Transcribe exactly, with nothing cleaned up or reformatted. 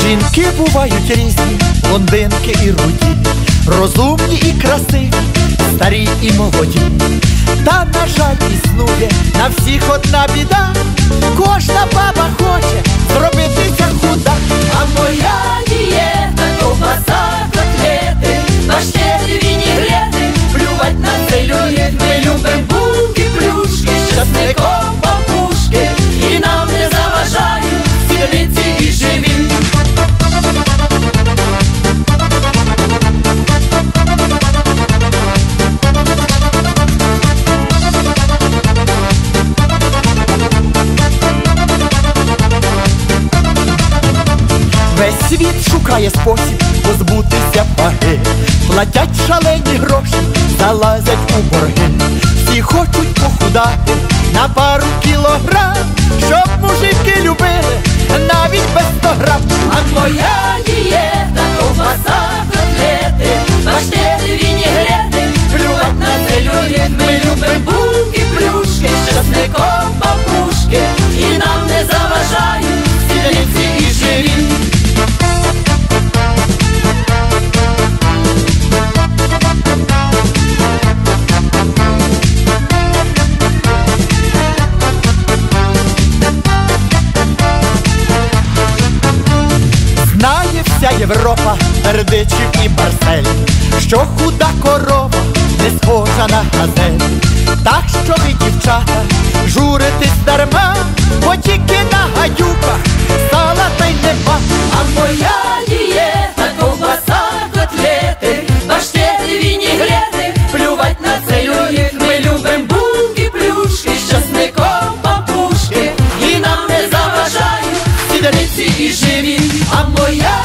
Жінки бувають різні, блондинки і руді, розумні і красиві, старі і молоді. Та, на жаль, існує на всіх одна біда. Кожна баба хоче зробитися худа. А моя дієта – ковбаса, котлети, паштети, вінігрети, плювать на целюліт. Ми любим булки, плюшки, з часником папушки, і нам не заважають сідниці і живі. Весь світ шукає спосіб позбутися ваги, платять шалені гроші, залазять у борги. Всі хочуть похудати на пару кілограм, щоб мужики любили навіть без сто грам. А моя дієта – ковбаса, котлети, паштети, вінігрети, плювать на целюліт. Ми любим булки, плюшки, з часником папушки, і нам не заважають сідниці і живі. Знає вся Європа, Бердичів і Марсель, що худа корова не схожа на газель. Так що ви, дівчата, журитесь дарма, бо тільки на гадюках сала та й нема. А моя дієта – ковбаса, котлети, паштети, вінігрети, плювать на целюліт. Ми любим булки, плюшки, з часником папушки, і нам не заважають сідниці і живі. А моя